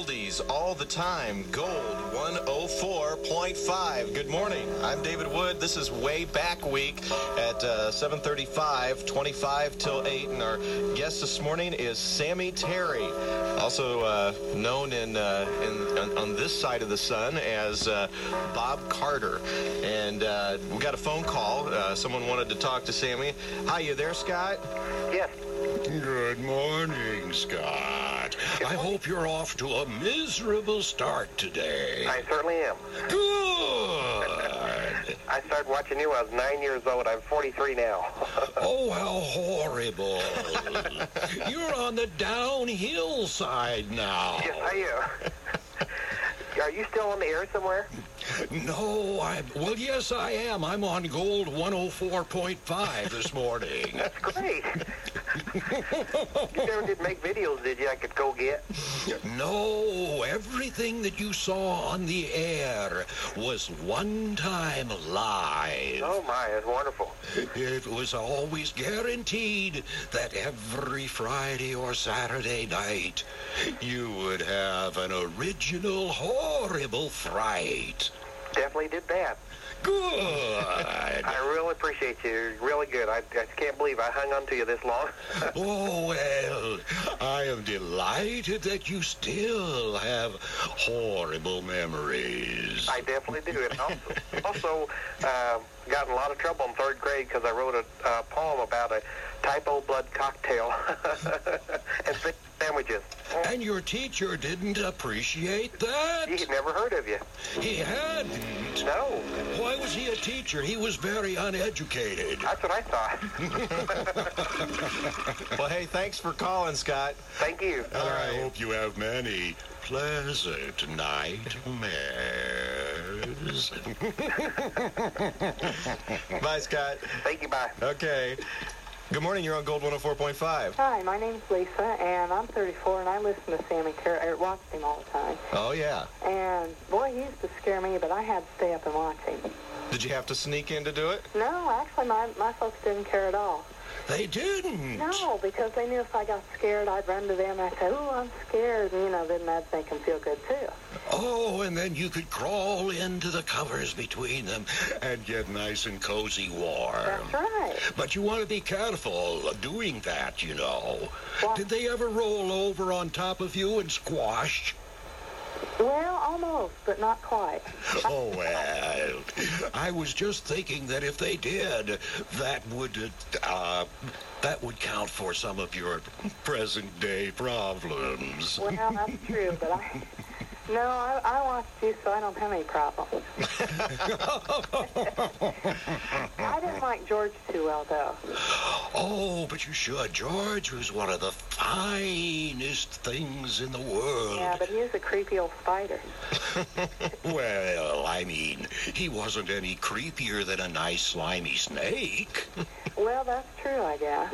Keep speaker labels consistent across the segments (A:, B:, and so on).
A: oldies all the time. Gold 104.5. Good morning. I'm David Wood. This is Way Back Week at 7:35, 25 till 8. And our guest this morning is Sammy Terry, also known on this side of the sun as Bob Carter. And we got a phone call. Someone wanted to talk to Sammy. Hi, you there, Scott?
B: Yes.
C: Good morning, Scott. I hope you're off to a miserable start today.
B: I certainly am.
C: Good.
B: I started watching you when I was 9 years old. I'm 43 now.
C: Oh, how horrible. You're on the downhill side now.
B: Yes, I am. Are you still on the air somewhere?
C: No, well, yes, I am. I'm on Gold 104.5 this morning.
B: That's great. You never did make videos, did you, I could go get?
C: No, everything that you saw on the air was one time live.
B: Oh, my, that's wonderful.
C: It was always guaranteed that every Friday or Saturday night you would have an original horrible fright.
B: Definitely did that.
C: Good.
B: I really appreciate you. You're really good. I can't believe I hung on to you this long.
C: Oh, well, I am delighted that you still have horrible memories.
B: I definitely do. And also got in a lot of trouble in third grade because I wrote a poem about a typo blood cocktail and fish sandwiches.
C: And your teacher didn't appreciate that?
B: He'd never heard of you.
C: He hadn't.
B: No.
C: Why was he a teacher? He was very uneducated.
B: That's what I thought.
A: Well, hey, thanks for calling, Scott.
B: Thank you.
C: All right. I hope you have many pleasant nightmares.
A: Bye, Scott.
B: Thank you, bye.
A: Okay. Good morning. You're on Gold 104.5.
D: Hi, my name's Lisa, and I'm 34, and I listen to Sammy Terry, or watch him all the time.
A: Oh, yeah.
D: And, boy, he used to scare me, but I had to stay up and watch him.
A: Did you have to sneak in to do it?
D: No, actually, my folks didn't care at all.
C: They didn't?
D: No, because they knew if I got scared, I'd run to them, and I'd say, "Ooh, I'm scared," and, then that'd make them feel good, too.
C: Oh, and then you could crawl into the covers between them and get nice and cozy warm.
D: That's right.
C: But you want to be careful doing that,
D: What?
C: Did they ever roll over on top of you and squash?
D: Well, almost, but not quite.
C: Oh, well, I was just thinking that if they did, that would count for some of your present-day problems.
D: Well, that's true, but I watched you, so I don't have any problems. I didn't like George too well, though.
C: Oh, but you should. George was one of the finest things in the world.
D: Yeah, but he was a creepy old spider.
C: Well, I mean, he wasn't any creepier than a nice slimy snake.
D: Well, that's true, I guess.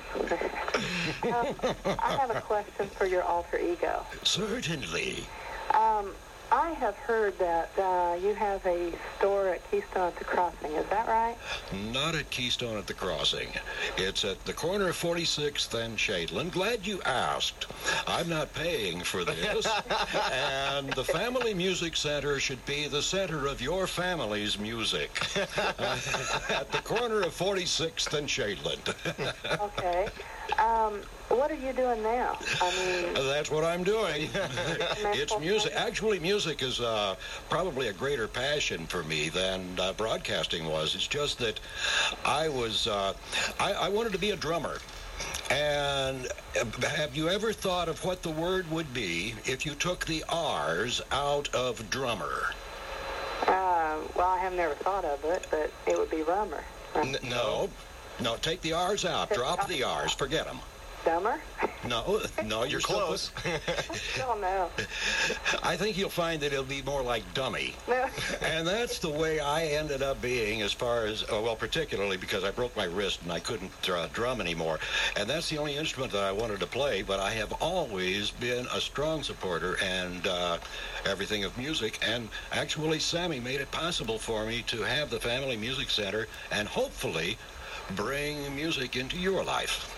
D: I have a question for your alter ego.
C: Certainly.
D: I have heard that you have a store at Keystone at the Crossing. Is that right?
C: Not at Keystone at the Crossing. It's at the corner of 46th and Shadeland. Glad you asked. I'm not paying for this. And the Family Music Center should be the center of your family's music. At the corner of 46th and Shadeland.
D: Okay. What are you doing now? I mean...
C: That's what I'm doing. It's music. Actually, music is probably a greater passion for me than broadcasting was. It's just that I wanted to be a drummer. And have you ever thought of what the word would be if you took the R's out of drummer?
D: Well, I have never thought of it, but it would be rummer.
C: No, take the R's out. Drop the R's. Forget them.
D: Dumber?
C: No, you're
A: close.
D: Oh, no.
C: I think you'll find that it'll be more like dummy.
D: No.
C: And that's the way I ended up being as far as, particularly because I broke my wrist and I couldn't drum anymore. And that's the only instrument that I wanted to play, but I have always been a strong supporter and everything of music. And actually, Sammy made it possible for me to have the Family Music Center and hopefully bring music into your life.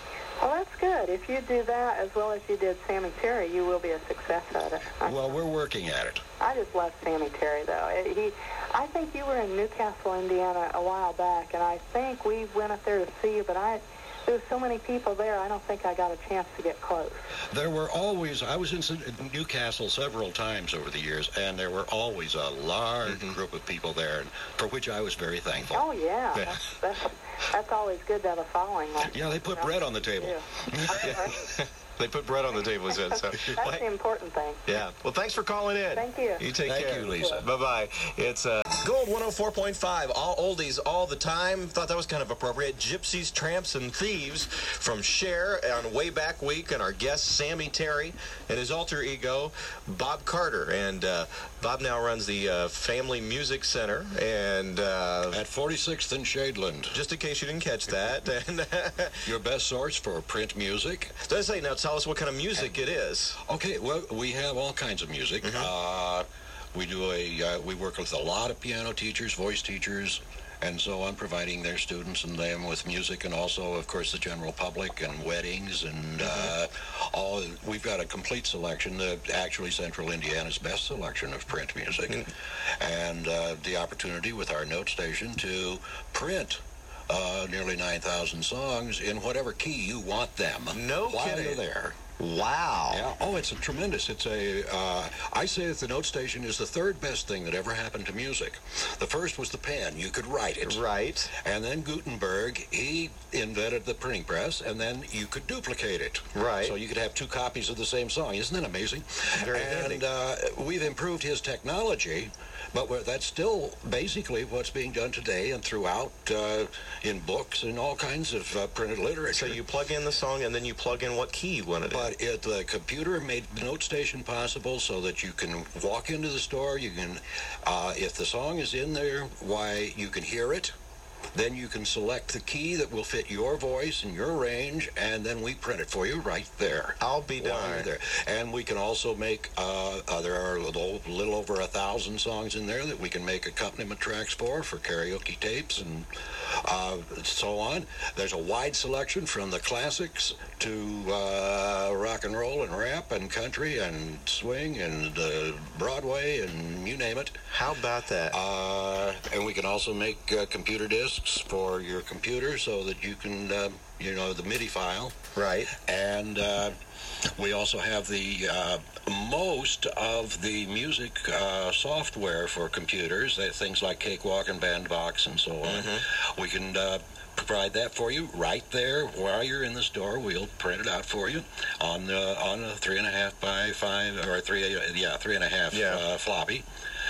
D: Well, that's good. If you do that as well as you did Sammy Terry, you will be a success at it.
C: Well, we're working at it.
D: I just love Sammy Terry, though. I think you were in Newcastle, Indiana a while back, and I think we went up there to see you, but there were so many people there, I don't think I got a chance to get close.
C: There were always, I was in Newcastle several times over the years, and there were always a large group of people there, for which I was very thankful.
D: Oh, yeah. That's always good to have a following.
C: Yeah, they put bread on the table.
A: Yeah. They put bread on the table, he said. So.
D: That's the important thing.
A: Yeah. Well, thanks for calling in.
D: Thank you.
A: You take care.
C: Thank you, Lisa.
A: Bye-bye. It's Gold 104.5, all oldies all the time. Thought that was kind of appropriate. Gypsies, Tramps, and Thieves from Cher on Way Back Week, and our guest, Sammy Terry, and his alter ego, Bob Carter. And Bob now runs the Family Music Center. And
C: at 46th and Shadeland.
A: Just in case you didn't catch that. And
C: your best source for print music.
A: So I say, now tell us what kind of music it is.
C: Okay, well, we have all kinds of music. We work with a lot of piano teachers, voice teachers, and so on, providing their students and them with music, and also, of course, the general public and weddings and all. We've got a complete selection, actually Central Indiana's best selection of print music, and the opportunity with our note station to print nearly 9,000 songs in whatever key you want them.
A: No
C: while
A: kidding.
C: you're there.
A: Wow.
C: Yeah. Oh, it's a tremendous. I say that the note station is the third best thing that ever happened to music. The first was the pen. You could write it.
A: Right.
C: And then Gutenberg, he invented the printing press, and then you could duplicate it.
A: Right.
C: So you could have two copies of the same song. Isn't that amazing?
A: Very handy.
C: And we've improved his technology, but that's still basically what's being done today and throughout in books and all kinds of printed literature.
A: So you plug in the song, and then you plug in what key you want it in.
C: But the computer made the note station possible so that you can walk into the store. You can, if the song is in there, why, you can hear it. Then you can select the key that will fit your voice and your range, and then we print it for you right there.
A: I'll be darned.
C: There. And we can also make, there are a little over 1,000 songs in there that we can make accompaniment tracks for karaoke tapes and so on. There's a wide selection from the classics to rock and roll and rap and country and swing and Broadway and you name it.
A: How about that?
C: And we can also make computer discs for your computer so that you can, the MIDI file.
A: Right.
C: And we also have the most of the music software for computers, things like Cakewalk and Bandbox and so on. We can provide that for you right there while you're in the store. We'll print it out for you on a 3.5 by 5 or 3.5 floppy.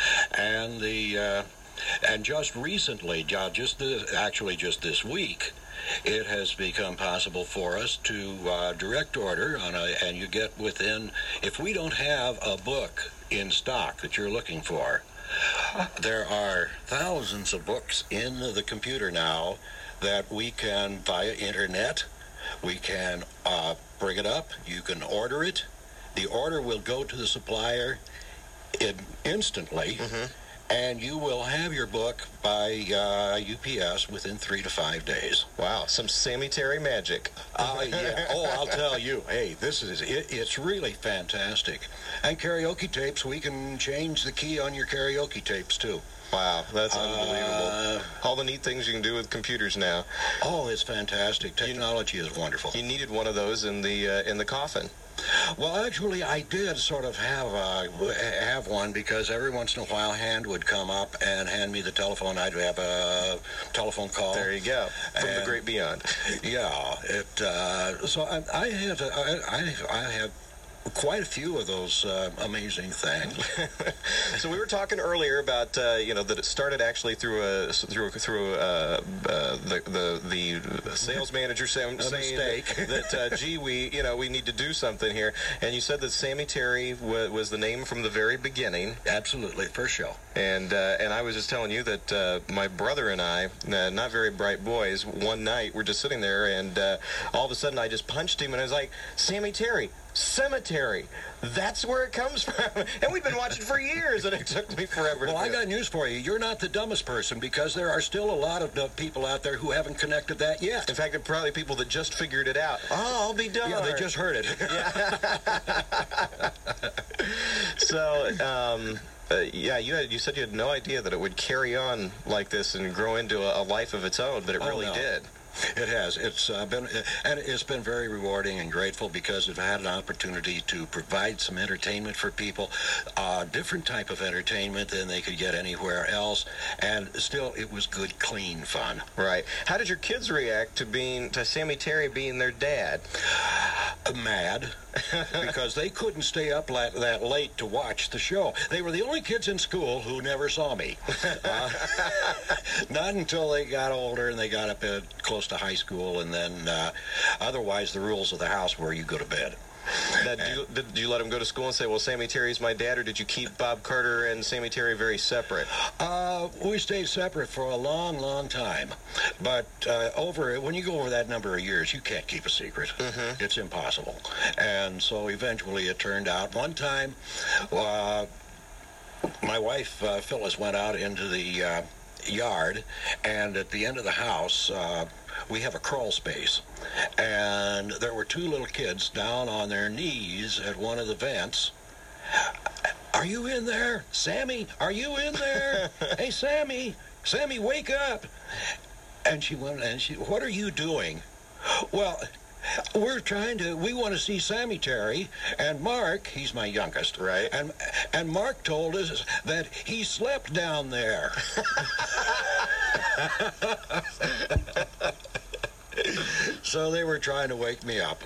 C: And and just recently, just this week, it has become possible for us to direct order and you get within, if we don't have a book in stock that you're looking for, there are thousands of books in the computer now that we can, via internet, we can bring it up, you can order it, the order will go to the supplier instantly, and you will have your book by UPS within 3 to 5 days.
A: Wow, some Sammy Terry magic.
C: Yeah. Oh, I'll tell you. Hey, it's really fantastic. And karaoke tapes, we can change the key on your karaoke tapes, too.
A: Wow, that's unbelievable. All the neat things you can do with computers now.
C: Oh, it's fantastic. Technology is wonderful.
A: You needed one of those in the coffin.
C: Well, actually, I did sort of have one because every once in a while, Hand would come up and hand me the telephone. I'd have a telephone call.
A: There you go, from the great beyond.
C: Yeah, so I have quite a few of those amazing things.
A: So we were talking earlier about that it started actually through the sales manager saying that gee, we need to do something here, and you said that Sammy Terry was the name from the very beginning.
C: Absolutely, first show.
A: And I was just telling you that my brother and I, not very bright boys, one night we're just sitting there, and all of a sudden I just punched him, and I was like, Sammy Terry, Cemetery. That's where it comes from. And we've been watching for years, and it took me forever.
C: Well, I got news for you. You're not the dumbest person, because there are still a lot of people out there who haven't connected that yet.
A: In fact, there are probably people that just figured it out. Oh, I'll be done.
C: Yeah, they just heard it.
A: Yeah. So, yeah, you said you had no idea that it would carry on like this and grow into a life of its own, but it really did.
C: It has. It's been very rewarding and grateful, because I've had an opportunity to provide some entertainment for people, different type of entertainment than they could get anywhere else, and still it was good, clean fun.
A: Right. How did your kids react to Sammy Terry being their dad?
C: Mad, because they couldn't stay up that late to watch the show. They were the only kids in school who never saw me. Not until they got older and they got up close to high school, and then otherwise the rules of the house were you go to bed.
A: Now, did you let him go to school and say, well, Sammy Terry's my dad, or did you keep Bob Carter and Sammy Terry very separate?
C: We stayed separate for a long, long time. But when you go over that number of years, you can't keep a secret. Mm-hmm. It's impossible. And so eventually it turned out. One time, my wife, Phyllis, went out into the yard, and at the end of the house, we have a crawl space, and there were two little kids down on their knees at one of the vents. Are you in there? Sammy, are you in there? Hey, Sammy, wake up. And she went, what are you doing? Well, we want to see Sammy Terry, and Mark, he's my youngest,
A: right?
C: And Mark told us that he slept down there. So they were trying to wake me up.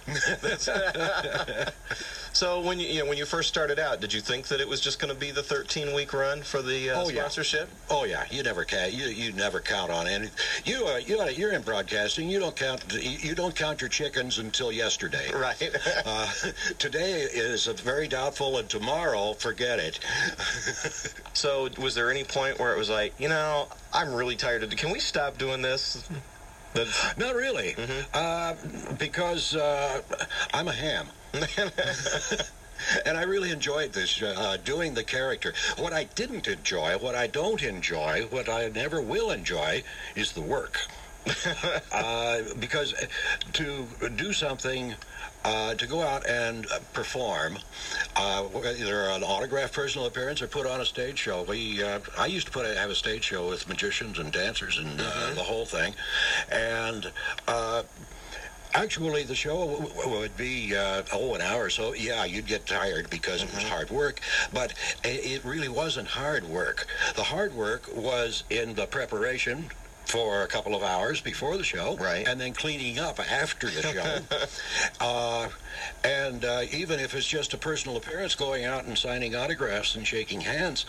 A: So when you first started out, did you think that it was just going to be the 13-week run for the sponsorship?
C: Oh yeah, you never count on any. You're in broadcasting. You don't count your chickens until yesterday.
A: Right.
C: Today is very doubtful, and tomorrow, forget it.
A: So was there any point where it was like, I'm really tired of it. Can we stop doing this?
C: Not really, because I'm a ham. And I really enjoyed this, doing the character. What I don't enjoy, what I never will enjoy, is the work. Because to do something, to go out and perform, either an autographed personal appearance or put on a stage show. I used to have a stage show with magicians and dancers and the whole thing. And actually, the show would be, an hour or so. Yeah, you'd get tired because it was hard work, but it really wasn't hard work. The hard work was in the preparation for a couple of hours before the show,
A: right,
C: and then cleaning up after the show. And even if it's just a personal appearance, going out and signing autographs and shaking hands,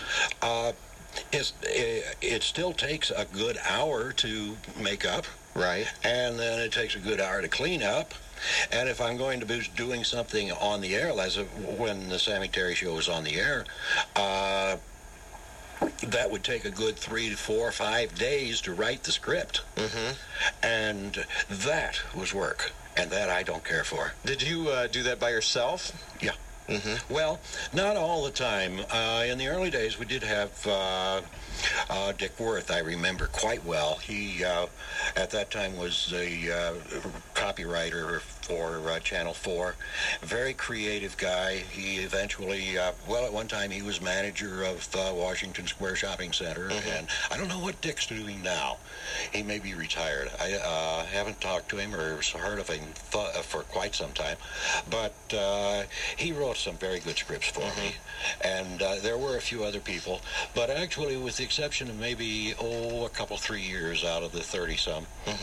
C: it still takes a good hour to make up.
A: Right.
C: And then it takes a good hour to clean up. And if I'm going to be doing something on the air, when the Sammy Terry show was on the air, that would take a good 3 to 4 or 5 days to write the script. Mm-hmm. And that was work. And that I don't care for.
A: Did you do that by yourself?
C: Yeah. Mm-hmm. Well, not all the time. In the early days, we did have Dick Worth, I remember quite well. He, at that time, was a copywriter for Channel 4. Very creative guy. He eventually, at one time he was manager of Washington Square Shopping Center, and I don't know what Dick's doing now. He may be retired. I haven't talked to him or heard of him for quite some time, but he wrote some very good scripts for me, and there were a few other people, but actually, with the exception of maybe, a couple, 3 years out of the 30-some,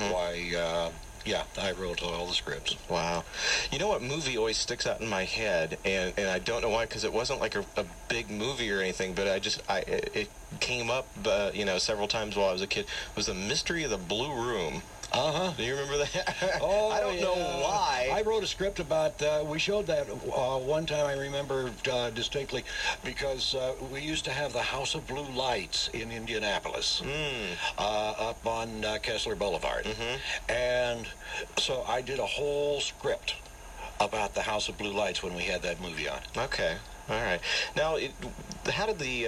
C: I wrote all the scripts.
A: Wow. You know what movie always sticks out in my head, and I don't know why, because it wasn't like a big movie or anything, but it came up, several times while I was a kid, was The Mystery of the Blue Room. Do you remember that?
C: Oh,
A: I don't know why.
C: I wrote a script about, we showed that one time, I remember distinctly, because we used to have the House of Blue Lights in Indianapolis, up on Kessler Boulevard. And so I did a whole script about the House of Blue Lights when we had that movie on.
A: Okay. All right. Now, how did the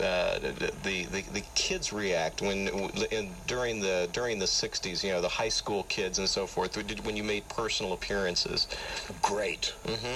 A: kids react during the 60s? You know, the high school kids and so forth. When you made personal appearances?
C: Great.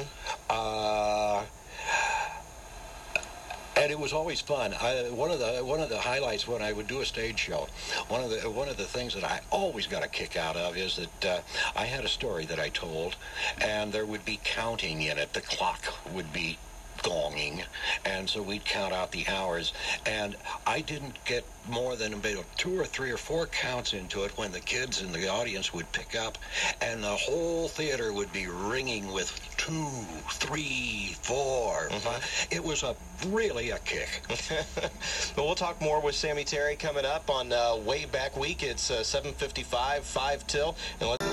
C: And it was always fun. One of the highlights when I would do a stage show, one of the things that I always got a kick out of is that I had a story that I told, and there would be counting in it. The clock would be gonging, and so we'd count out the hours, and I didn't get more than about 2 or 3 or 4 counts into it when the kids in the audience would pick up, and the whole theater would be ringing with 2, 3, 4, 5. It was really a kick.
A: Well, we'll talk more with Sammy Terry coming up on Way Back Week. It's 7:55, 5 till, and let's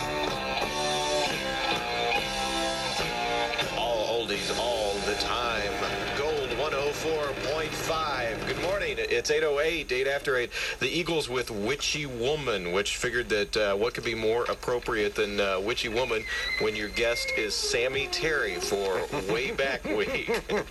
A: all the time. Gold 104.5. Good morning. It's 8:08, 8 after 8. The Eagles with Witchy Woman, which figured that what could be more appropriate than Witchy Woman when your guest is Sammy Terry for Way Back Week.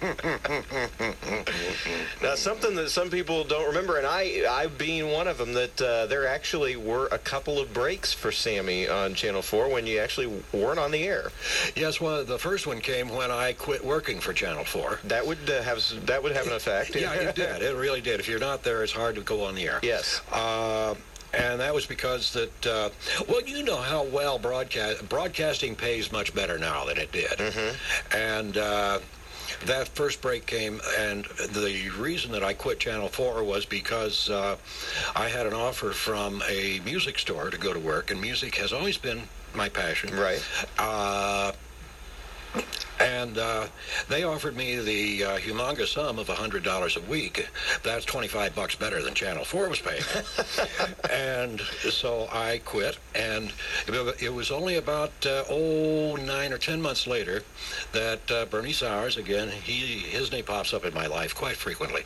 A: Now, something that some people don't remember, and I being one of them, that there actually were a couple of breaks for Sammy on Channel 4 when you actually weren't on the air.
C: Yes, well, the first one came when I quit working for Channel 4.
A: That would have an effect.
C: Yeah, it did. It really did. If you're not there, it's hard to go on the air.
A: Yes.
C: And that was because that, well, you know how well broadcasting pays much better now than it did. And that first break came, and the reason that I quit Channel 4 was because I had an offer from a music store to go to work, and music has always been my passion.
A: Right.
C: And they offered me the humongous sum of $100 a week. That's $25 better than Channel 4 was paying. And so I quit. And it was only about 9 or 10 months later that Bernie Sowers, again, his name pops up in my life quite frequently.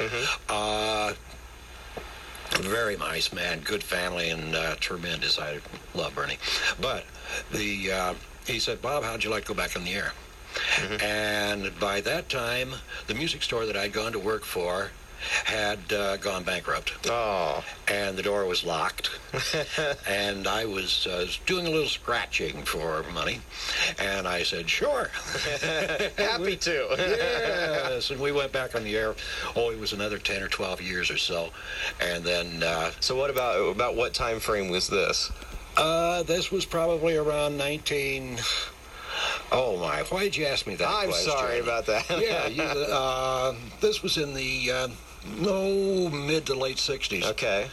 C: Very nice man, good family, and tremendous. I love Bernie. But he said, "Bob, how'd you like to go back on the air?" And by that time, the music store that I'd gone to work for had gone bankrupt.
A: Oh.
C: And the door was locked. And I was doing a little scratching for money. And I said, sure.
A: Happy to.
C: Yes. And we went back on the air. Oh, it was another 10 or 12 years or so. And then...
A: so what about what time frame was this?
C: This was probably around 19... Oh, my. Why did you ask me that
A: I'm
C: question?
A: Sorry about that.
C: Yeah, this was in the mid to late 60s.
A: Okay.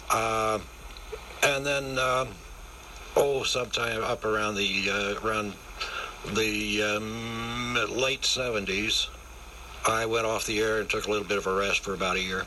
C: And then, sometime up around the late 70s, I went off the air and took a little bit of a rest for about a year.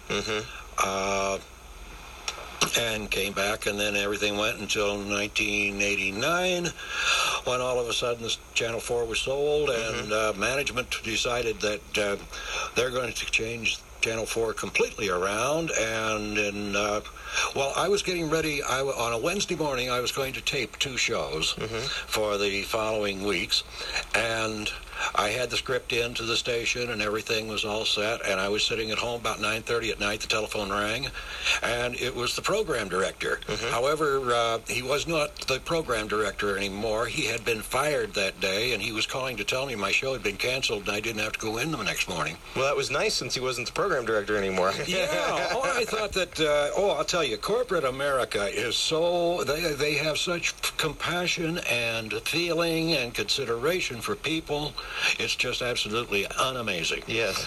C: And came back, and then everything went until 1989, when all of a sudden Channel 4 was sold, and management decided that they're going to change Channel 4 completely around. And I was getting ready. On a Wednesday morning, I was going to tape 2 shows for the following weeks, and I had the script into the station, and everything was all set, and I was sitting at home about 9:30 at night. The telephone rang, and it was the program director. However, he was not the program director anymore. He had been fired that day, and he was calling to tell me my show had been canceled, and I didn't have to go in the next morning.
A: Well, that was nice, since he wasn't the program director anymore.
C: Yeah. I thought that, I'll tell you, corporate America is so, they have such compassion and feeling and consideration for people. It's just absolutely unamazing.
A: Yes.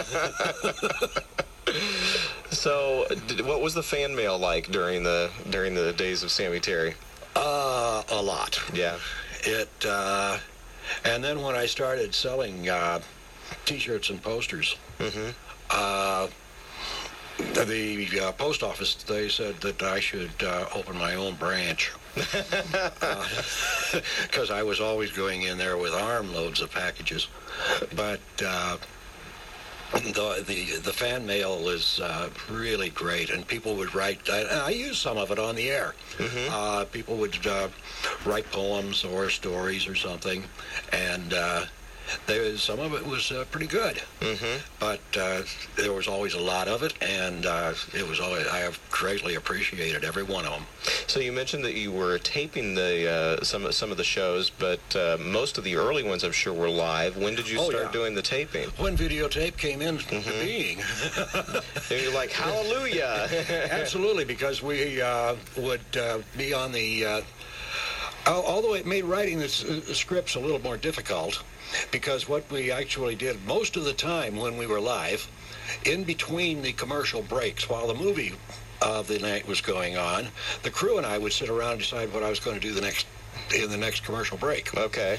A: So, what was the fan mail like during the days of Sammy Terry?
C: A lot.
A: Yeah.
C: And then when I started selling T-shirts and posters, the post office, they said that I should open my own branch. Because I was always going in there with armloads of packages. But the fan mail is really great, and people would write. I use some of it on the air.
A: Mm-hmm.
C: People would write poems or stories or something, and some of it was pretty good.
A: Mm-hmm.
C: But there was always a lot of it, and it was always, I have greatly appreciated every one of them.
A: So you mentioned that you were taping some of the shows, but most of the early ones, I'm sure, were live. When did you start doing the taping?
C: When videotape came into being.
A: And you're like, hallelujah!
C: Absolutely, because we would be on the... although it made writing the scripts a little more difficult, because what we actually did most of the time when we were live, in between the commercial breaks, while the movie of the night was going on, the crew and I would sit around and decide what I was going to do in the next commercial break.
A: Okay.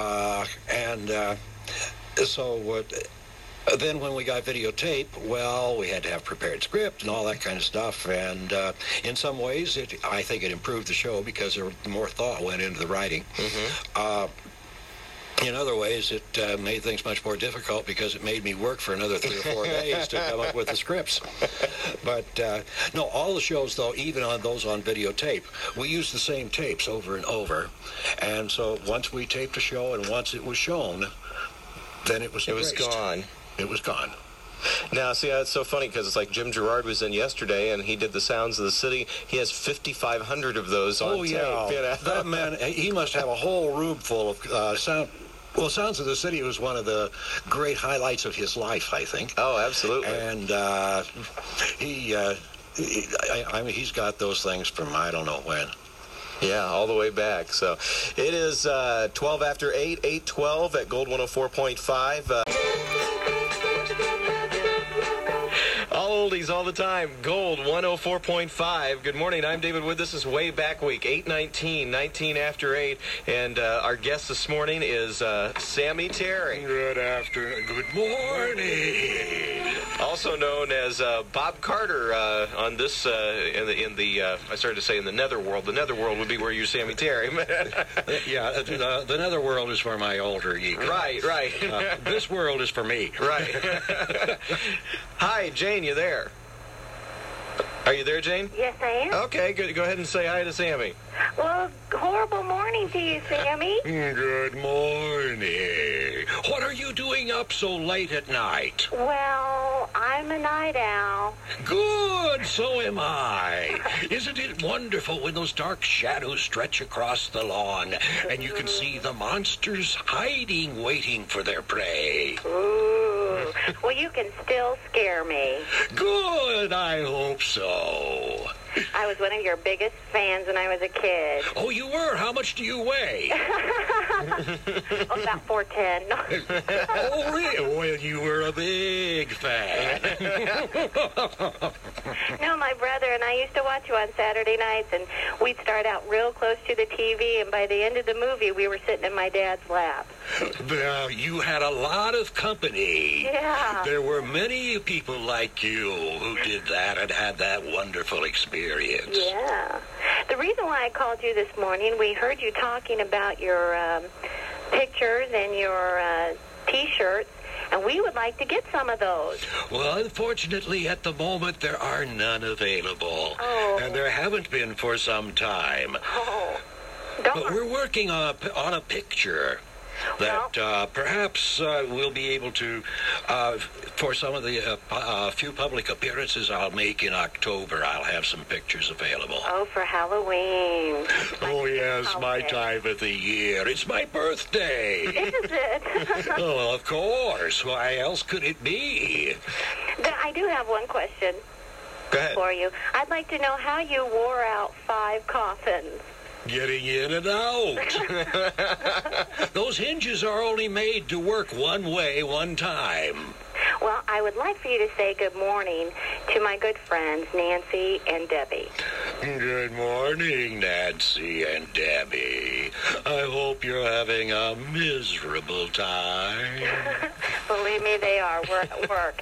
C: Then when we got videotape, well, we had to have prepared script and all that kind of stuff. And in some ways, I think it improved the show because more thought went into the writing.
A: Mm-hmm.
C: In other ways, it made things much more difficult because it made me work for another 3 or 4 days to come up with the scripts. But, no, all the shows, though, even on those on videotape, we used the same tapes over and over. And so once we taped a show and once it was shown, then it was
A: gone.
C: It was gone.
A: Now, see, it's so funny because it's like Jim Gerard was in yesterday, and he did the Sounds of the City. He has 5,500 of those on tape.
C: Yeah.
A: You know?
C: That man, he must have a whole room full of sound. Well, Sounds of the City was one of the great highlights of his life, I think.
A: Oh, absolutely.
C: And he's got those things from I don't know when.
A: Yeah, all the way back. So it is 12 after 8, 8:12 at Gold 104.5. All oldies all the time. Gold 104.5. Good morning. I'm David Wood. This is Way Back Week, 8:19, 19 after 8. And our guest this morning is Sammy Terry.
C: Good morning.
A: Also known as Bob Carter on this, I started to say in the netherworld. The netherworld would be where you're Sammy Terry.
C: Yeah, the netherworld is for my older ego.
A: Right.
C: This world is for me.
A: Right. Hi, Jane, you there? Are you there, Jane?
E: Yes, I am.
A: Okay, good. Go ahead and say hi to Sammy.
E: Well, horrible morning to you, Sammy.
C: Good morning. What are you doing up so late at night?
E: Well, I'm a night owl.
C: Good, so am I. Isn't it wonderful when those dark shadows stretch across the lawn and you can see the monsters hiding, waiting for their prey?
E: Ooh. Well, you can still scare me.
C: Good, I hope so.
E: I was one of your biggest fans when I was a kid.
C: Oh, you were? How much do you weigh?
E: About 4'10".
C: Oh, really? Well, you were a big fan.
E: No, my brother and I used to watch you on Saturday nights, and we'd start out real close to the TV, and by the end of the movie, we were sitting in my dad's lap.
C: Well, you had a lot of company.
E: Yeah.
C: There were many people like you who did that and had that wonderful experience.
E: Yeah. The reason why I called you this morning, we heard you talking about your pictures and your T-shirts, and we would like to get some of those.
C: Well, unfortunately, at the moment, there are none available.
E: Oh.
C: And there haven't been for some time.
E: Oh.
C: But we're working on a picture that perhaps we'll be able to, for some of the few public appearances I'll make in October, I'll have some pictures available.
E: Oh, for Halloween.
C: Oh, yes, my time of the year. It's my birthday.
E: Is it?
C: Oh, of course. Why else could it be?
E: I do have one question
A: Go ahead.
E: for you. I'd like to know how you wore out 5 coffins.
C: Getting in and out. Those hinges are only made to work one way, one time.
E: Well, I would like for you to say good morning to my good friends, Nancy and Debbie.
C: Good morning, Nancy and Debbie. I hope you're having a miserable time.
E: Believe me, they are. We're at work.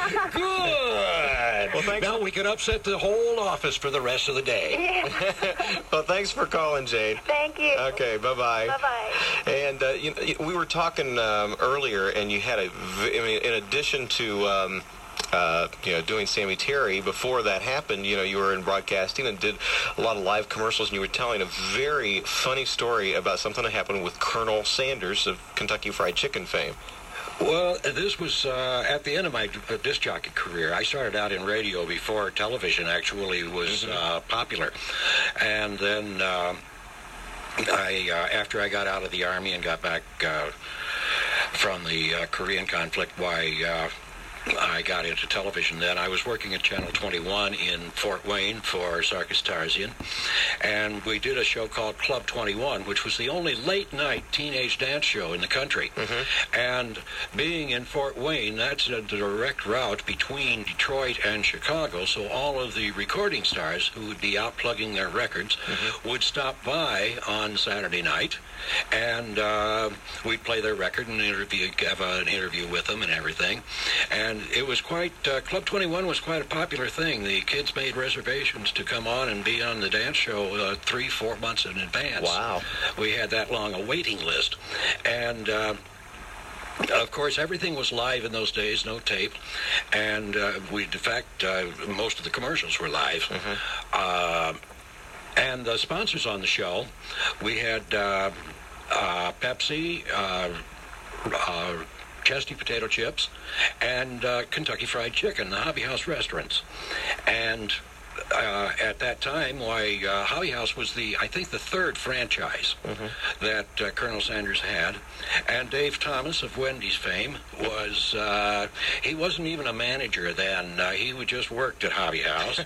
C: Good.
A: Well, thanks.
C: Now we can upset the whole office for the rest of the day.
E: Yeah.
A: Well, thanks for calling, Jane.
E: Thank you.
A: Okay, bye-bye.
E: Bye-bye.
A: And we were talking earlier, and you had in addition to doing Sammy Terry, before that happened, you were in broadcasting and did a lot of live commercials, and you were telling a very funny story about something that happened with Colonel Sanders of Kentucky Fried Chicken fame.
C: Well, this was at the end of my disc jockey career. I started out in radio before television actually was popular. And then after I got out of the Army and got back from the Korean conflict, I got into television then. I was working at Channel 21 in Fort Wayne for Sarkis Tarzian, and we did a show called Club 21, which was the only late-night teenage dance show in the country. And being in Fort Wayne, that's a direct route between Detroit and Chicago, so all of the recording stars who would be out plugging their records would stop by on Saturday night, and we'd play their record and have an interview with them and everything. And it was quite, Club 21 was quite a popular thing. The kids made reservations to come on and be on the dance show 3-4 months in advance.
A: Wow.
C: We had that long a waiting list. And of course, everything was live in those days, no tape. And most of the commercials were live. And the sponsors on the show, we had Pepsi, Chesty Potato Chips, and Kentucky Fried Chicken, the Hobby House restaurants. And at that time, Hobby House was I think the third franchise that Colonel Sanders had. And Dave Thomas of Wendy's fame he wasn't even a manager then. He just worked at Hobby House.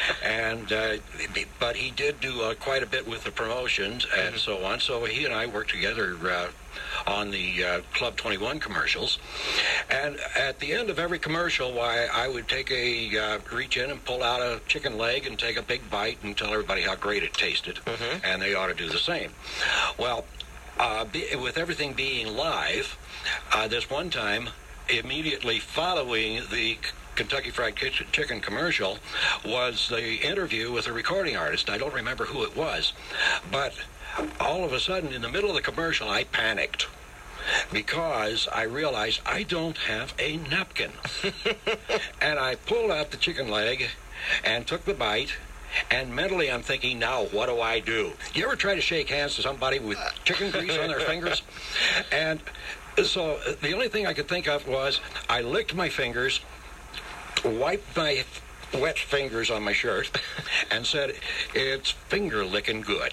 C: But he did do quite a bit with the promotions and so on. So he and I worked together on the Club 21 commercials. And at the end of every commercial, I would reach in and pull out a chicken leg and take a big bite and tell everybody how great it tasted. And they ought to do the same. Well, with everything being live, this one time, immediately following the Kentucky Fried Chicken commercial, was the interview with a recording artist. I don't remember who it was, but all of a sudden, in the middle of the commercial, I panicked because I realized I don't have a napkin. And I pulled out the chicken leg and took the bite, and mentally I'm thinking, now what do I do? You ever try to shake hands to somebody with chicken grease on their fingers? And so the only thing I could think of was I licked my fingers, wiped my wet fingers on my shirt, and said, "It's finger licking good."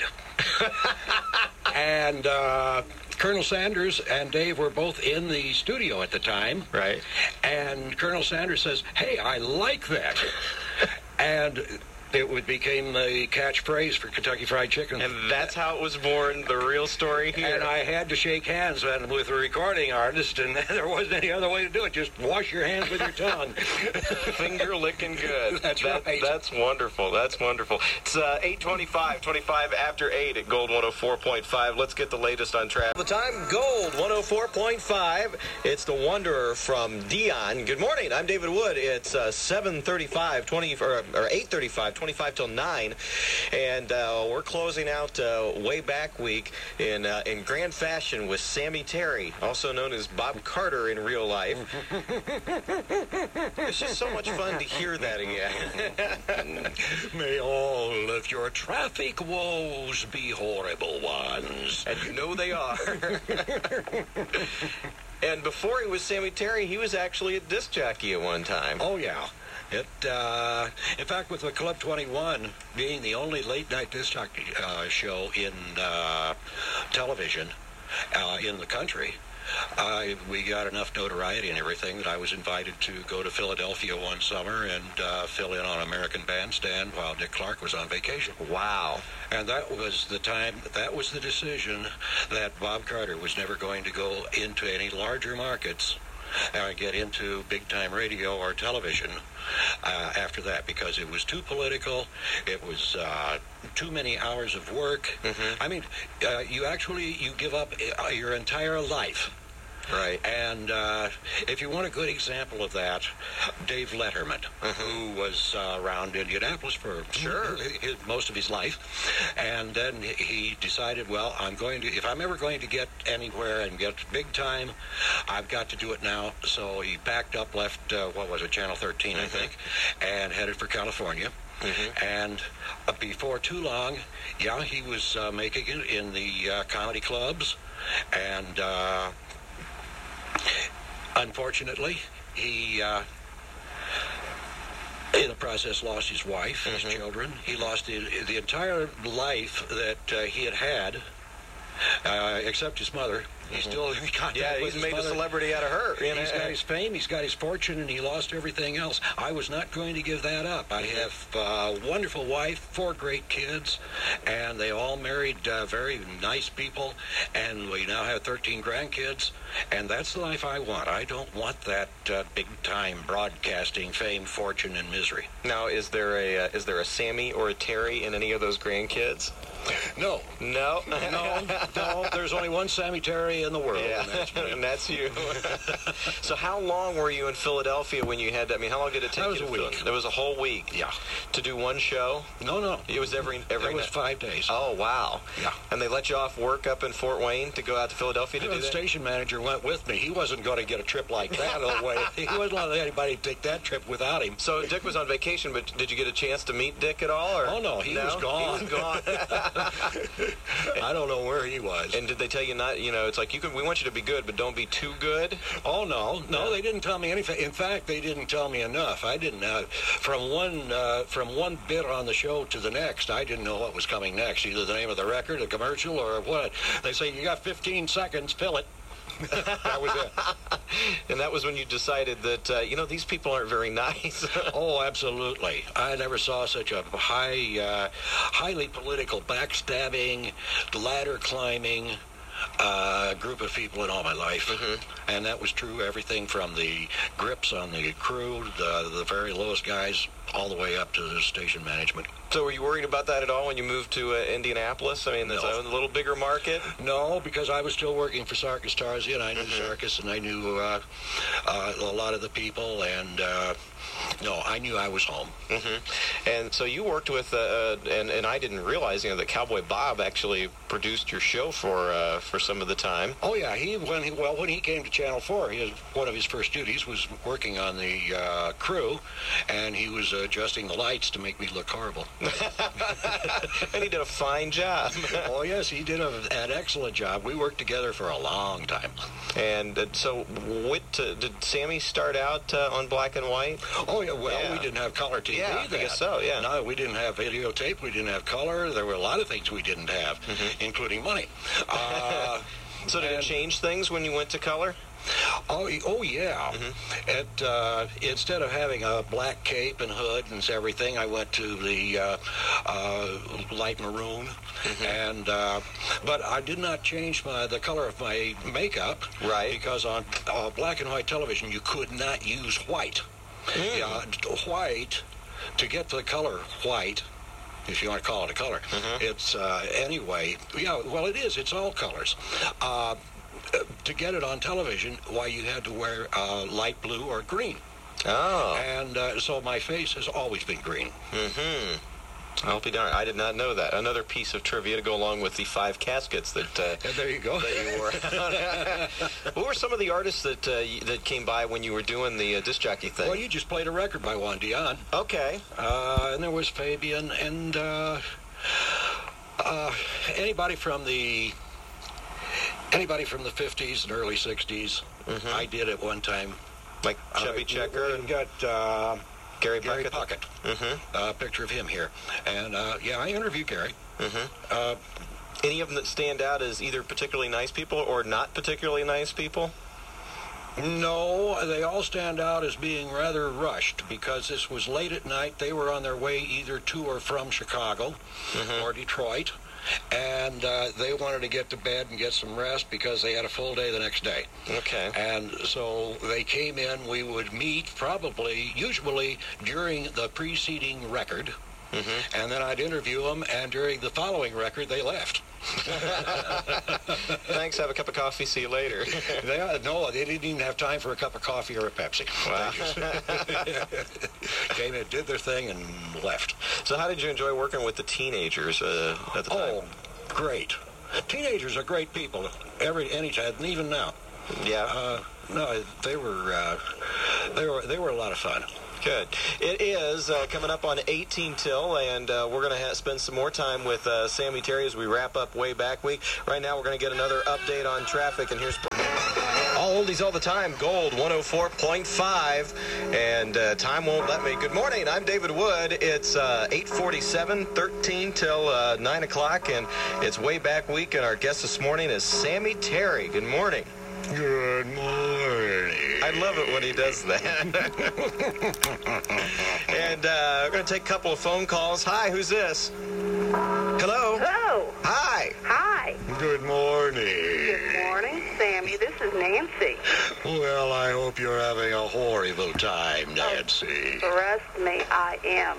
C: And Colonel Sanders and Dave were both in the studio at the time.
A: Right.
C: And Colonel Sanders says, "Hey, I like that." And it became the catchphrase for Kentucky Fried Chicken.
A: And that's how it was born, the real story here.
C: And I had to shake hands with a recording artist, and there wasn't any other way to do it. Just wash your hands with your tongue.
A: Finger licking good.
C: That's right.
A: That's wonderful. That's wonderful. It's 8:25, 25 after 8 at Gold 104.5. Let's get the latest on traffic. The time, Gold 104.5. It's the Wanderer from Dion. Good morning. I'm David Wood. It's 7:35, 8:35. 25 till 9, and we're closing out Way Back Week in grand fashion with Sammy Terry, also known as Bob Carter in real life. It's just so much fun to hear that again.
C: May all of your traffic woes be horrible ones.
A: And you know they are. And before he was Sammy Terry, he was actually a disc jockey at one time.
C: Oh, yeah. In fact, with the Club 21 being the only late-night disc jockey show in television in the country, we got enough notoriety and everything that I was invited to go to Philadelphia one summer and fill in on American Bandstand while Dick Clark was on vacation.
A: Wow.
C: And that was the decision that Bob Carter was never going to go into any larger markets get into big-time radio or television after that, because it was too political. It was too many hours of work. I mean, you give up your entire life.
A: Right.
C: And if you want a good example of that, Dave Letterman, who was around Indianapolis for most of his life, and then he decided, well, if I'm ever going to get anywhere and get big time, I've got to do it now. So he packed up, left, Channel 13, I think, and headed for California. And before too long, he was making it in the comedy clubs, and unfortunately, he, in the process, lost his wife, his children. He lost the entire life that he had, except his mother. He's still in contact with his
A: made
C: mother.
A: A celebrity out of her.
C: He's got his fame, he's got his fortune, and he lost everything else. I was not going to give that up. I have a wonderful wife, 4 great kids, and they all married very nice people, and we now have 13 grandkids, and that's the life I want. I don't want that big-time broadcasting fame, fortune, and misery.
A: Now, is there a Sammy or a Terry in any of those grandkids?
C: No.
A: No?
C: No. There's only one Sammy Terry in the world,
A: and that's you. So how long were you in Philadelphia when you had that? I mean, how long did it take you?
C: That was a week.
A: That was a whole week?
C: Yeah.
A: To do one show?
C: No.
A: It was every
C: It was 5 days.
A: Oh, wow.
C: Yeah.
A: And they let you off work up in Fort Wayne to go out to Philadelphia to do that?
C: The station manager went with me. He wasn't going to get a trip like that away. He wasn't letting anybody take that trip without him.
A: So Dick was on vacation, but did you get a chance to meet Dick at all? Or?
C: Oh, no. He was gone.
A: He was gone.
C: I don't know where he was.
A: And did they tell you not, it's like, we want you to be good, but don't be too good?
C: Oh, no. No, they didn't tell me anything. In fact, they didn't tell me enough. I didn't from one bit on the show to the next, I didn't know what was coming next, either the name of the record, a commercial, or what. They say, you got 15 seconds, fill it. That was it.
A: And that was when you decided that, these people aren't very nice.
C: Oh, absolutely. I never saw such a highly political, backstabbing, ladder climbing group of people in all my life. And that was true everything from the grips on the crew, the very lowest guys, all the way up to the station management.
A: So were you worried about that at all when you moved to Indianapolis? I mean, there's a little bigger market?
C: No, because I was still working for Sarkis Tarzi, and I knew Sarkis, and I knew a lot of the people, and no, I knew I was home. And so you worked with, and I didn't realize, that Cowboy Bob actually produced your show for some of the time. Oh yeah, when he came to Channel 4, one of his first duties was working on the crew, and he was adjusting the lights to make me look horrible. And he did a fine job. Oh yes, he did an excellent job. We worked together for a long time. And so, did Sammy start out on black and white? Oh yeah, we didn't have color TV. Yeah, I guess so. Yeah. No, we didn't have videotape. We didn't have color. There were a lot of things we didn't have, including money. So did it change things when you went to color? Oh yeah. Instead of having a black cape and hood and everything, I went to the light maroon, and but I did not change the color of my makeup. Right. Because on black and white television, you could not use white. White, to get the color white, if you want to call it a color, it's anyway. Yeah, well, it is. It's all colors. To get it on television, you had to wear light blue or green. Oh. And so my face has always been green. I'll be darned. I did not know that. Another piece of trivia to go along with the 5 caskets that. There you go. That you wore. What were some of the artists that came by when you were doing the disc jockey thing? Well, you just played a record by Juan Dion. Okay. And there was Fabian and anybody from the 50s and early 60s. I did at one time. Like Chubby Checker? And got Gary Puckett. A picture of him here. And, I interviewed Gary. Any of them that stand out as either particularly nice people or not particularly nice people? No, they all stand out as being rather rushed because this was late at night. They were on their way either to or from Chicago or Detroit. and they wanted to get to bed and get some rest because they had a full day the next day.
A: Okay.
C: And so they came in. We would meet usually during the preceding record. Mm-hmm. And then I'd interview them, and during the following record, they left.
A: Thanks, have a cup of coffee, see you later.
C: They didn't even have time for a cup of coffee or a Pepsi.
A: Wow.
C: Came in, did their thing, and left.
A: So how did you enjoy working with the teenagers at the time?
C: Oh, great. Teenagers are great people, anytime, and even now.
A: Yeah.
C: No, they were a lot of fun.
A: Good. It is coming up on 18 till, and we're going to spend some more time with Sammy Terry as we wrap up Way Back Week. Right now, we're going to get another update on traffic, and here's all oldies all the time. Gold 104.5, and time won't let me. Good morning. I'm David Wood. It's 8:47, 13 till 9 o'clock, and it's Way Back Week, and our guest this morning is Sammy Terry. Good morning.
C: Good morning.
A: I love it when he does that. And we're going to take a couple of phone calls. Hi, who's this? Hello?
E: Hello.
A: Hi.
E: Hi.
C: Good morning.
E: Good morning, Sammy. This is Nancy.
C: Well, I hope you're having a horrible time, Nancy.
E: Trust me, I am.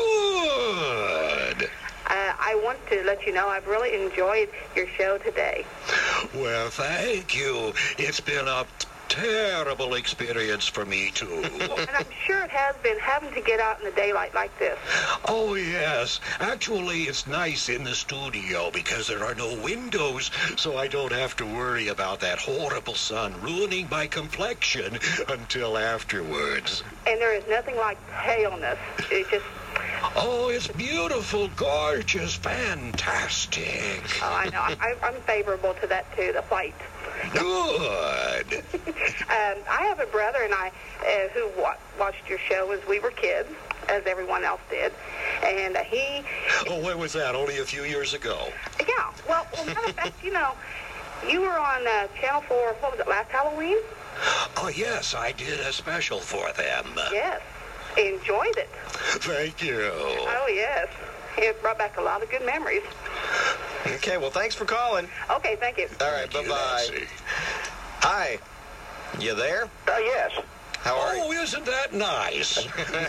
C: Good.
E: I want to let you know I've really enjoyed your show today.
C: Well, thank you. It's been a terrible experience for me, too.
E: And I'm sure it has been having to get out in the daylight like this.
C: Oh, yes. Actually, it's nice in the studio because there are no windows, so I don't have to worry about that horrible sun ruining my complexion until afterwards.
E: And there is nothing like paleness. It just...
C: Oh, it's beautiful, gorgeous, fantastic.
E: Oh, I know. I'm favorable to that, too, the white.
C: Good.
E: I have a brother and I who watched your show as we were kids, as everyone else did. And he...
C: Oh, when was that? Only a few years ago?
E: Yeah. Well, matter of fact, you know, you were on Channel 4, what was it, last Halloween?
C: Oh, yes, I did a special for them.
E: Yes. Enjoyed it.
C: Thank you.
E: Oh, yes. It brought back a lot of good memories.
A: Okay, well, thanks for calling.
E: Okay, thank you.
A: All right, bye-bye. Hi. You there?
B: Yes.
A: How are you?
C: Oh, isn't that nice?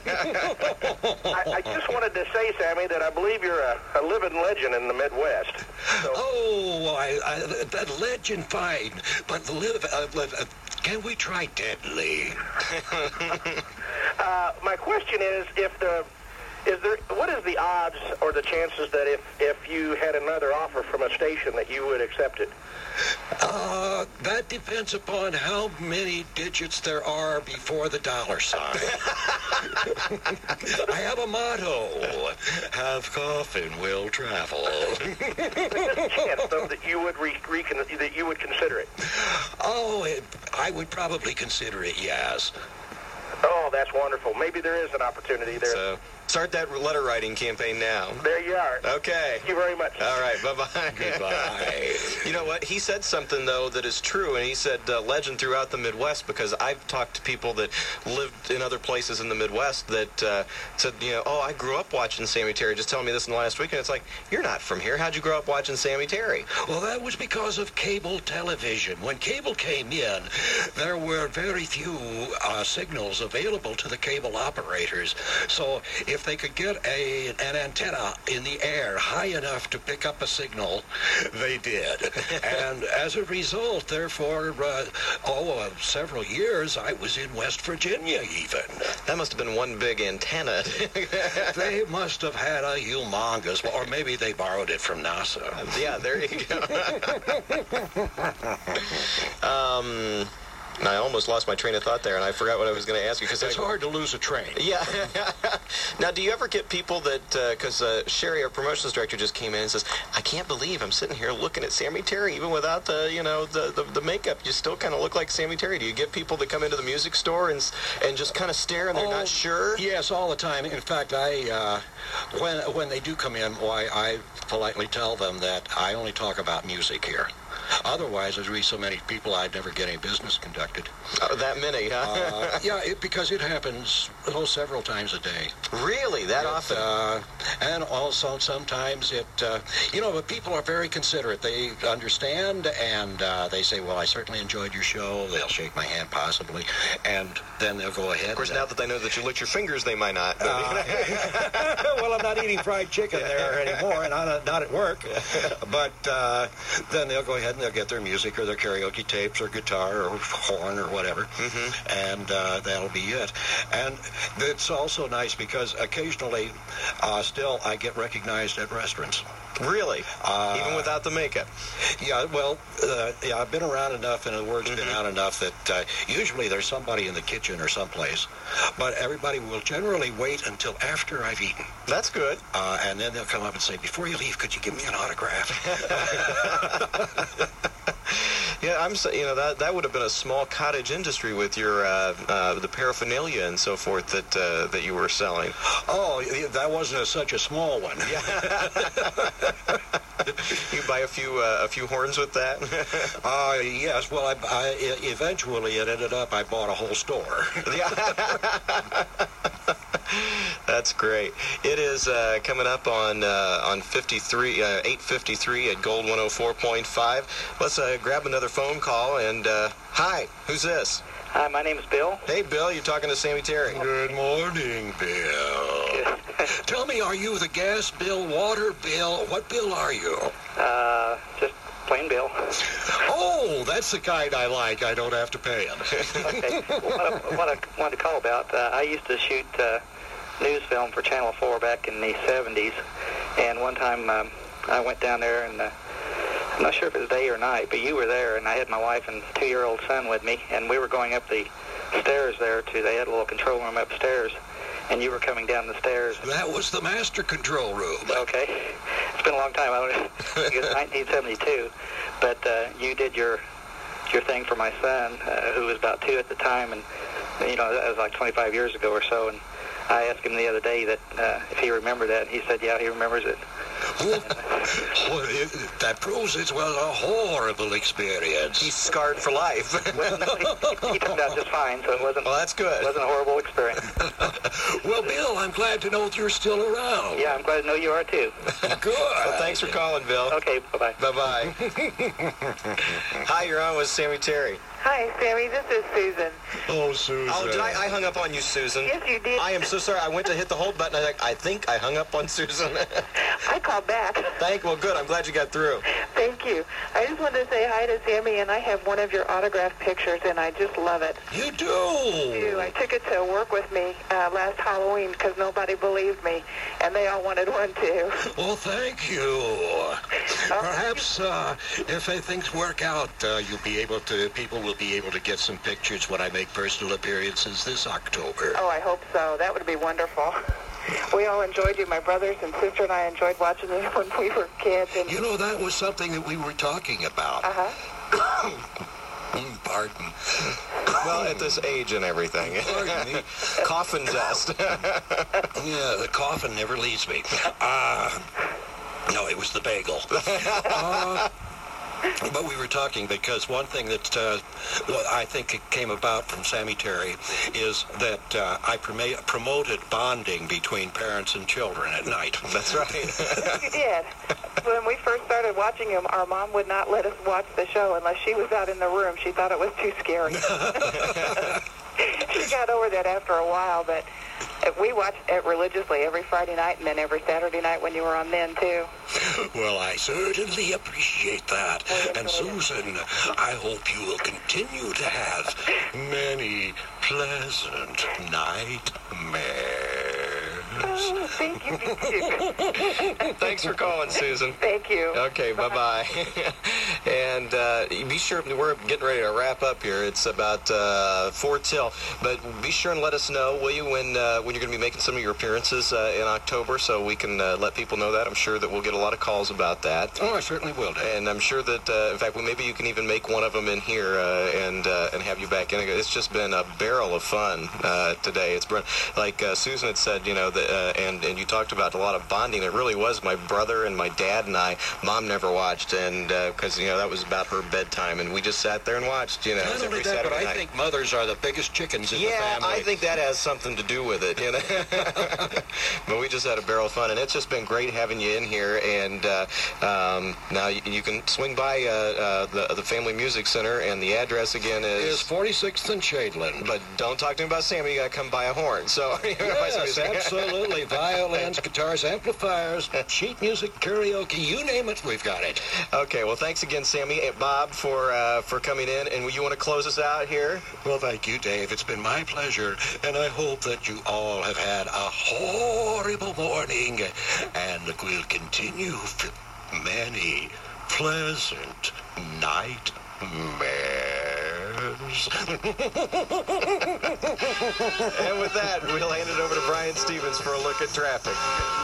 B: I just wanted to say, Sammy, that I believe you're a living legend in the Midwest. So,
C: Oh, that legend, fine. But can we try deadly?
B: my question is, what is the odds or the chances that if you had another offer from a station that you would accept it?
C: That depends upon how many digits there are before the dollar sign. I have a motto: have coffin, will travel.
B: There's a chance, though, that you would that you would consider it.
C: Oh, I would probably consider it, yes.
B: Oh, that's wonderful. Maybe there is an opportunity there.
A: So, start that letter writing campaign now.
B: There you are.
A: Okay.
B: Thank you very much.
A: All right, bye-bye.
C: Goodbye.
A: You know what? He said something, though, that is true, and he said legend throughout the Midwest, because I've talked to people that lived in other places in the Midwest that said, you know, oh, I grew up watching Sammy Terry, just telling me this in the last week, and it's like, you're not from here. How'd you grow up watching Sammy Terry?
C: Well, that was because of cable television. When cable came in, there were very few signals available to the cable operators. So if they could get an antenna in the air high enough to pick up a signal, they did. And as a result, therefore, several years, I was in West Virginia even.
A: That must have been one big antenna.
C: They must have had a humongous, or maybe they borrowed it from NASA.
A: Yeah, there you go. I almost lost my train of thought there, and I forgot what I was going to ask you.
C: It's hard to lose a train.
A: Yeah. Now, do you ever get people that, because Sherry, our promotions director, just came in and says, I can't believe I'm sitting here looking at Sammy Terry, even without the makeup. You still kind of look like Sammy Terry. Do you get people that come into the music store and just kind of stare and they're not sure?
C: Yes, all the time. In fact, when they do come in, I politely tell them that I only talk about music here. Otherwise, there'd be so many people I'd never get any business conducted.
A: Oh, that many, huh?
C: Yeah, because it happens several times a day.
A: Really? That often?
C: And also sometimes but people are very considerate. They understand, and they say, well, I certainly enjoyed your show. They'll shake my hand, possibly, and then they'll go ahead.
A: Of course, now that they know that you licked your fingers, they might not.
C: Well, I'm not eating fried chicken there anymore, and not at work. But then they'll go ahead and they'll get their music or their karaoke tapes or guitar or horn or whatever, and that'll be it. And it's also nice because occasionally, still, I get recognized at restaurants.
A: Really? Even without the makeup?
C: Yeah, well, I've been around enough, and the word's been out enough that usually there's somebody in the kitchen or someplace, but everybody will generally wait until after I've eaten.
A: That's good.
C: And then they'll come up and say, before you leave, could you give me an autograph?
A: Yeah, that would have been a small cottage industry with your the paraphernalia and so forth that you were selling.
C: Oh, that wasn't such a small one.
A: Yeah. You buy a few horns with that?
C: Yes. Well, I eventually it ended up I bought a whole store.
A: Yeah. That's great. It is coming up on 8:53 at Gold 104.5. Let's grab another phone call. And hi, who's this?
F: Hi, my name is Bill.
A: Hey, Bill, you're talking to Sammy Terry.
C: Good morning, Bill. Tell me, are you the gas bill, water bill? What bill are you?
F: Just plain Bill.
C: Oh, that's the kind I like. I don't have to pay it.
F: Okay. What I wanted to call about, I used to shoot news film for Channel 4 back in the 70s, and one time I went down there, and I'm not sure if it was day or night, but you were there, and I had my wife and 2-year-old son with me, and we were going up the stairs there they had a little control room upstairs, and you were coming down the stairs.
C: That was the master control room.
F: Okay. It's been a long time. I think it was 1972, but you did your thing for my son, who was about 2 at the time, and that was like 25 years ago or so, and I asked him the other day that if he remembered that, and he said, yeah, he remembers it.
C: That proves it was a horrible experience.
A: He's scarred for life.
F: Well, no, he turned out just fine, so it wasn't.
A: Well, that's good.
F: It wasn't a horrible experience.
C: Well, Bill, I'm glad to know that you're still around.
F: Yeah, I'm glad to know you are too.
C: Good.
A: Well, thanks for calling, Bill.
F: Okay, bye-bye.
A: Bye-bye. Hi, you're on with Sammy Terry.
D: Hi, Sammy. This is Susan.
C: Oh, Susan.
A: Oh, did I hung up on you, Susan?
D: Yes, you did.
A: I am so sorry. I went to hit the hold button. I think I hung up on Susan.
D: I called back.
A: Well, good. I'm glad you got through.
D: Thank you. I just wanted to say hi to Sammy, and I have one of your autographed pictures, and I just love it.
C: You do?
D: I took it to work with me last Halloween because nobody believed me, and they all wanted one too.
C: Well, thank you. Perhaps if things work out, people will be able to get some pictures when I make personal appearances this October.
D: Oh, I hope so. That would be wonderful. We all enjoyed you. My brothers and sister and I enjoyed watching you when we were kids. And
C: that was something that we were talking about. Pardon.
A: Well, at this age and everything.
C: Pardon me.
A: Coffin dust.
C: Yeah, the coffin never leaves me. No, it was the bagel. But we were talking because one thing that I think it came about from Sammy Terry is that I promoted bonding between parents and children at night.
A: That's right.
D: you did. When we first started watching him, our mom would not let us watch the show unless she was out in the room. She thought it was too scary. She got over that after a while, but we watched it religiously every Friday night and then every Saturday night when you were on then, too.
C: Well, I certainly appreciate that. And, Susan, I hope you will continue to have many pleasant nightmares.
D: Oh, thank you.
A: Thanks for calling, Susan.
D: Thank you.
A: Okay, bye-bye. And be sure, we're getting ready to wrap up here. It's about 4 till. But be sure and let us know, will you, when you're going to be making some of your appearances in October, so we can let people know that. I'm sure that we'll get a lot of calls about that.
C: Oh, I certainly will, Dave.
A: And I'm sure that, in fact, maybe you can even make one of them in here and have you back in. It's just been a barrel of fun today. It's been, like Susan had said, and you talked about a lot of bonding. It really was my brother and my dad and I. Mom never watched, and because that was about her bedtime, and we just sat there and watched,
C: Not
A: every
C: only that,
A: Saturday
C: but I
A: night.
C: think mothers are the biggest chickens in the
A: Yeah,
C: family.
A: I think that has something to do with it, But we just had a barrel of fun, and it's just been great having you in here. And now you can swing by the Family Music Center, and the address again
C: is
A: is
C: 46th and Shadeland.
A: But don't talk to me about Sammy. You got to come buy a horn. So
C: Yes, absolutely. Violins, guitars, amplifiers, sheet music, karaoke, you name it, we've got it.
A: Okay, well, thanks again, Sammy and Bob, for coming in. And you want to close us out here?
C: Well, thank you, Dave. It's been my pleasure, and I hope that you all have had a horrible morning and will continue many pleasant nightmares.
A: And with that, we'll hand it over to Brian Stevens for a look at traffic.